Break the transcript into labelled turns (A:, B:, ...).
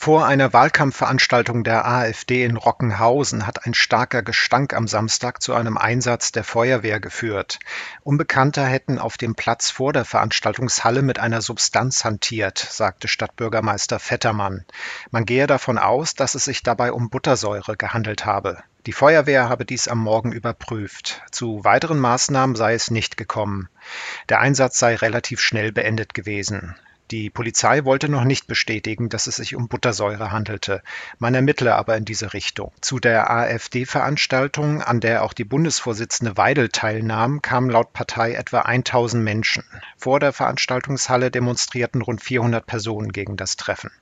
A: Vor einer Wahlkampfveranstaltung der AfD in Rockenhausen hat ein starker Gestank am Samstag zu einem Einsatz der Feuerwehr geführt. Unbekannte hätten auf dem Platz vor der Veranstaltungshalle mit einer Substanz hantiert, sagte Stadtbürgermeister Vettermann. Man gehe davon aus, dass es sich dabei um Buttersäure gehandelt habe. Die Feuerwehr habe dies am Morgen überprüft. Zu weiteren Maßnahmen sei es nicht gekommen. Der Einsatz sei relativ schnell beendet gewesen. Die Polizei wollte noch nicht bestätigen, dass es sich um Buttersäure handelte. Man ermittle aber in diese Richtung. Zu der AfD-Veranstaltung, an der auch die Bundesvorsitzende Weidel teilnahm, kamen laut Partei etwa 1000 Menschen. Vor der Veranstaltungshalle demonstrierten rund 400 Personen gegen das Treffen.